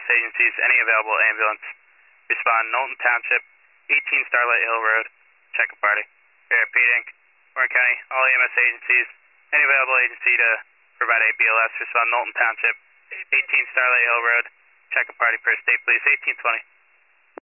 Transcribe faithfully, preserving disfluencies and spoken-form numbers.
S agencies, any available ambulance. Respond Knowlton Township, eighteen Starlight Hill Road. Check a party. Here, Pete Incorporated. Warren County, all E M S agencies, any available agency to provide A B L S. Respond Knowlton Township, eighteen Starlight Hill Road. Check a party per state police, eighteen twenty.